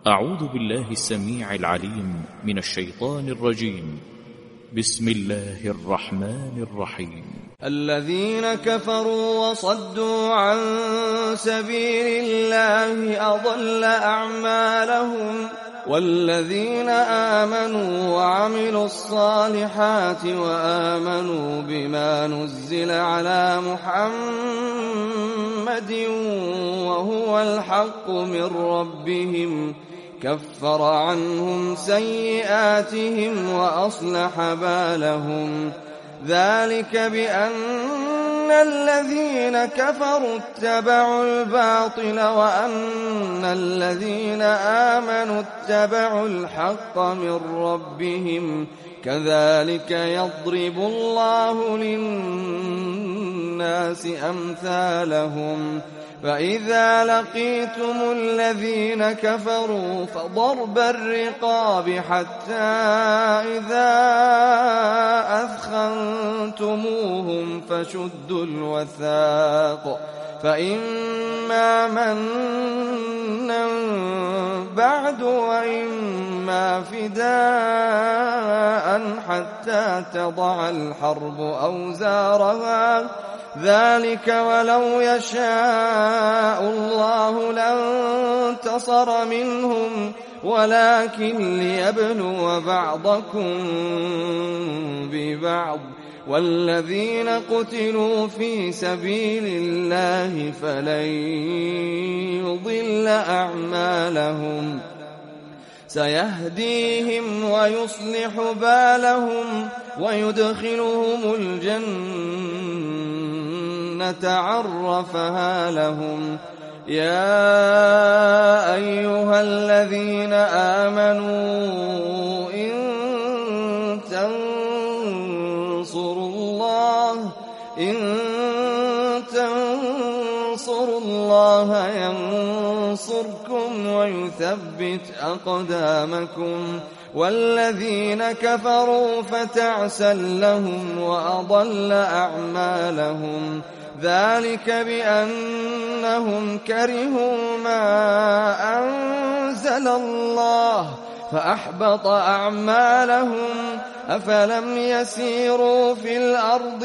أعوذ بالله السميع العليم من الشيطان الرجيم. بسم الله الرحمن الرحيم. الذين كفروا وصدوا عن سبيل الله أضل أعمالهم، والذين آمنوا وعملوا الصالحات وآمنوا بما نزل على محمد وهو الحق من ربهم كفر عنهم سيئاتهم وأصلح بالهم. ذلك بأن الذين كفروا اتبعوا الباطل وأن الذين آمنوا اتبعوا الحق من ربهم، كذلك يضرب الله للناس أمثالهم. فإذا لقيتم الذين كفروا فضرب الرقاب حتى إذا أثخنتموهم فشدوا الوثاق، فإما منا بعد وإما فداء حتى تضع الحرب أوزارها، ذلك ولو يشاء الله لانتصر منهم ولكن ليبلو بعضكم ببعض. والذين قتلوا في سبيل الله فلن يضل أعمالهم، سيهديهم ويصلح بالهم ويدخلهم الجنة عرفها لهم. يا أيها الذين آمنوا إن تنصروا الله ينصركم ويثبت أقدامكم. والذين كفروا فتعسا لهم وأضل أعمالهم، ذلك بأنهم كرهوا ما أنزل الله فأحبط أعمالهم. أفلم يسيروا في الأرض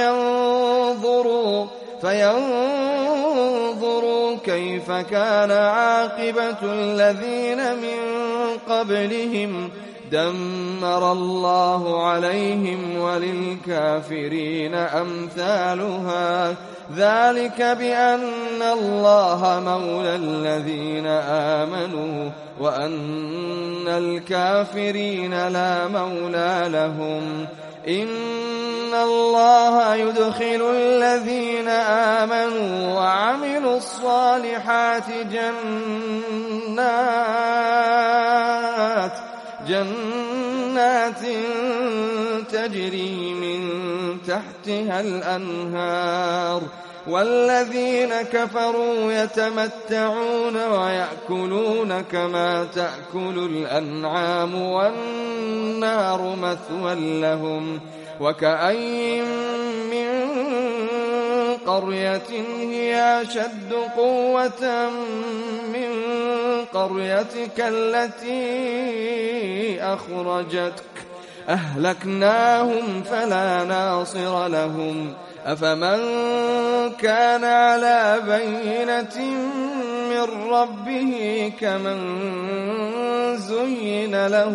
فينظروا كيف كان عاقبة الذين من قبلهم، دمر الله عليهم وللكافرين أمثالها. ذلك بأن الله مولى الذين آمنوا وأن الكافرين لا مولى لهم. إن الله يدخل الذين آمنوا وعملوا الصالحات جنات تجري من تحتها الأنهار، والذين كفروا يتمتعون ويأكلون كما تأكل الأنعام والنار مثوى لهم. وكأين من قرية هي أشد قوة من قريتك التي أخرجتك أهلكناهم فلا ناصر لهم. أفمن كان على بينة من ربه كمن زين له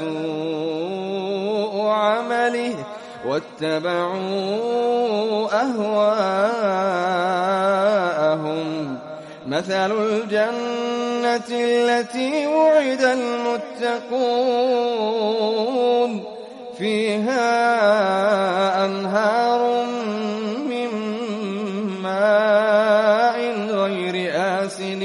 سوء عمله واتبعوا أهواءهم. مثل الجنة التي وعد المتقون فيها أنهار من ماء غير آسن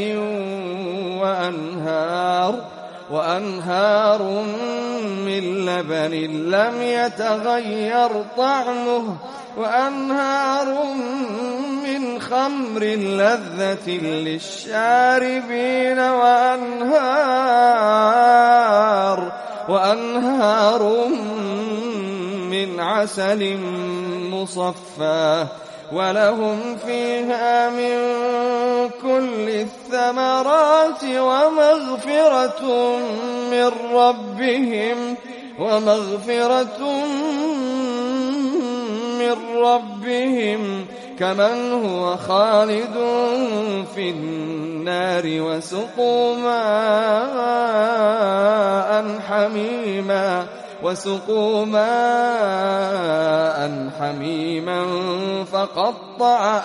وأنهار من لبن لم يتغير طعمه وأنهار من خمر لذة للشاربين وأنهار من عسل مصفى ولهم فيها من كل الثمرات ومغفرة من ربهم كمن هو خالد في النار وسقوا ماء حميما فقطع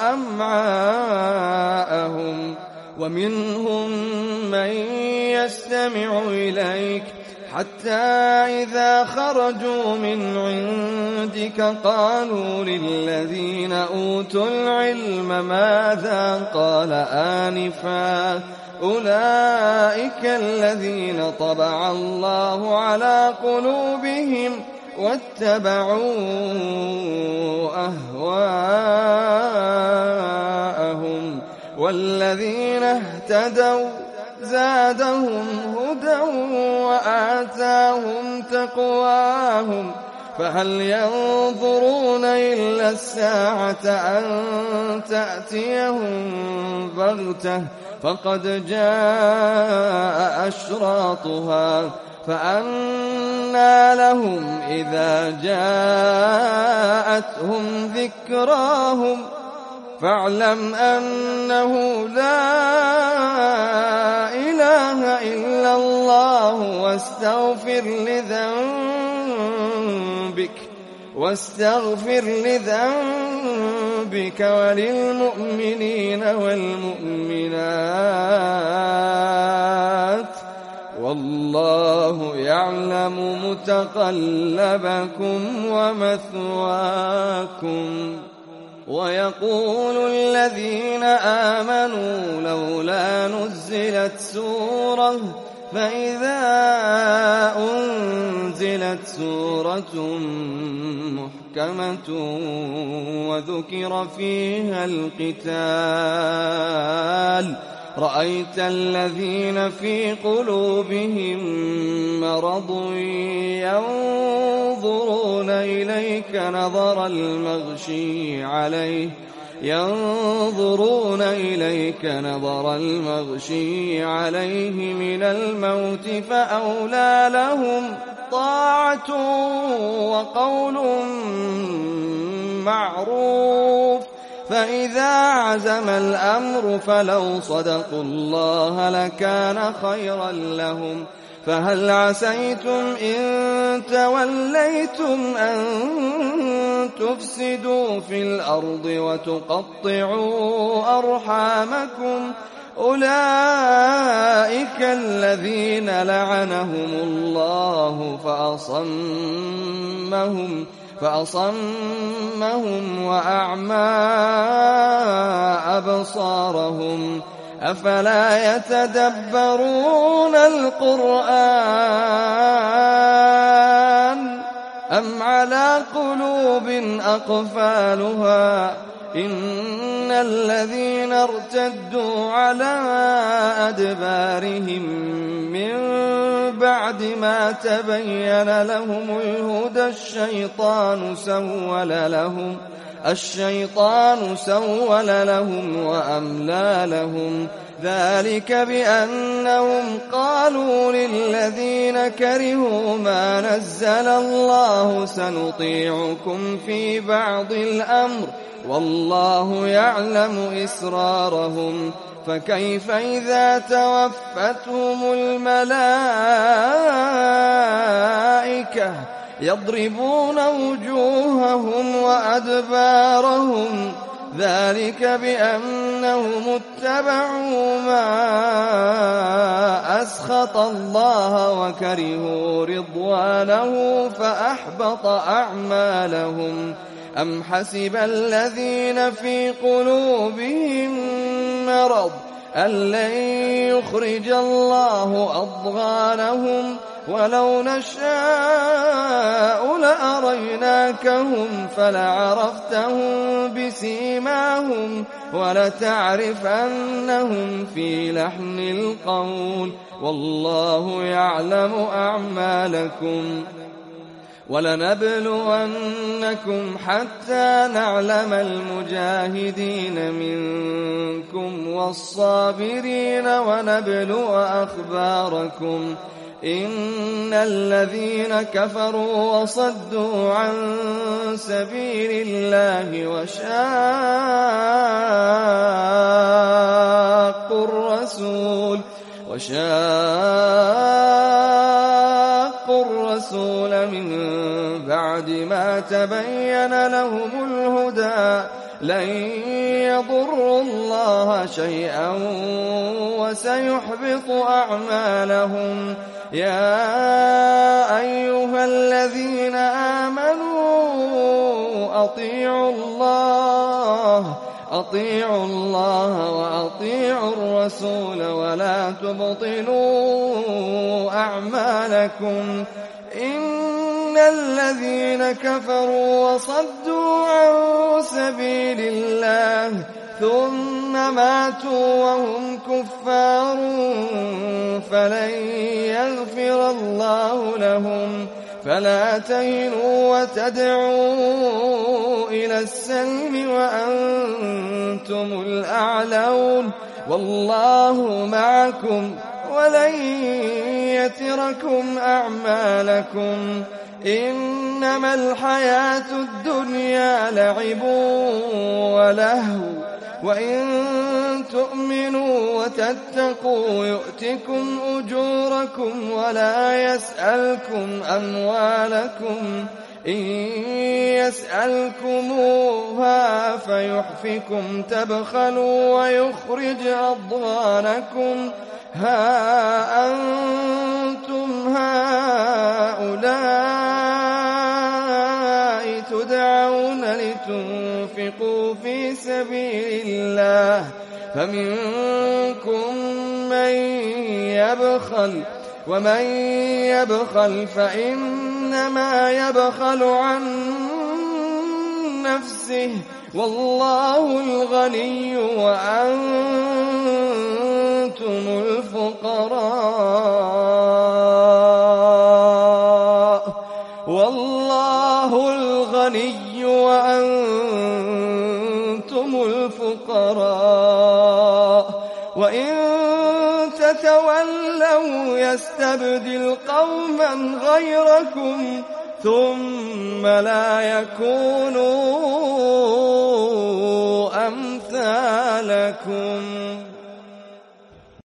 أمعاءهم ومنهم من يستمع إليك حتى إذا خرجوا من عندك قالوا للذين أوتوا العلم ماذا قال آنفا أولئك الذين طبع الله على قلوبهم واتبعوا أهواءهم والذين اهتدوا زادهم هدى وآتاهم تقواهم فهل ينظرون إلا الساعة أن تأتيهم بغتة فقد جاء أشراطها فأنى لهم إذا جاءتهم ذكراهم فاعلم أنه لا إله إلا الله واستغفر لذنبك وللمؤمنين والمؤمنات والله يعلم متقلبكم ومثواكم. ويقول الذين آمنوا لولا نزلت سورة فإذا أنزلت سورة محكمة وذكر فيها القتال رأيت الذين في قلوبهم مرض ينظرون إليك نظر المغشي عليه من الموت فأولى لهم طاعة وقول معروف فإذا عزم الأمر فلو صدقوا الله لكان خيرا لهم فهل عسيتم إن توليتم أن تفسدوا في الأرض وتقطعوا أرحامكم أولئك الذين لعنهم الله فأصمهم وأعمى أبصارهم أفلا يتدبرون القرآن أم على قلوب أقفالها إن الذين ارتدوا على أدبارهم من بعد ما تبين لهم الهدى الشيطان سول لهم وأملى لهم ذلك بأنهم قالوا للذين كرهوا ما نزل الله سنطيعكم في بعض الأمر والله يعلم إسرارهم فكيف إذا توفتهم الملائكة يضربون وجوههم وأدبارهم ذلك بأنهم اتبعوا ما أسخط الله وكرهوا رضوانه فأحبط أعمالهم أم حسب الذين في قلوبهم مرض أن لن يخرج الله أضغانهم ولو نشاء لأريناكهم فلعرفتهم بسيماهم ولتعرفنهم في لحن القول والله يعلم أعمالكم ولنبلونكم حتى نعلم المجاهدين منكم والصابرين ونبلو أخباركم إن الذين كفروا وصدوا عن سبيل الله وشاقوا الرسول من بعد ما تبين لهم الهدى لن يضروا الله شيئا وسيحبط أعمالهم يا أيها الذين آمنوا أطيعوا الله وأطيعوا الرسول ولا تبطلوا أعمالكم إن الذين كفروا وصدوا عن سبيل الله ثم ماتوا وهم كفار فلن يغفر الله لهم فلا تهنوا وتدعوا إلى السلم وأنتم الأعلون والله معكم ولن يتركم أعمالكم إنما الحياة الدنيا لعب ولهو وإن تؤمنوا وتتقوا يؤتكم أجوركم ولا يسألكم أموالكم إن يسألكموها فيحفكم تبخلوا ويخرج أضغانكم ها أنتم هؤلاء تدعون لتنفقوا في سبيل الله فمنكم من يبخل ومن يبخل فإنما يبخل عن نفسه والله الغني وأنتم الفقراء والله الغني وأنتم الفقراء وإن تتولوا يستبدل قوما غيركم ثم لا يكونوا أمثالكم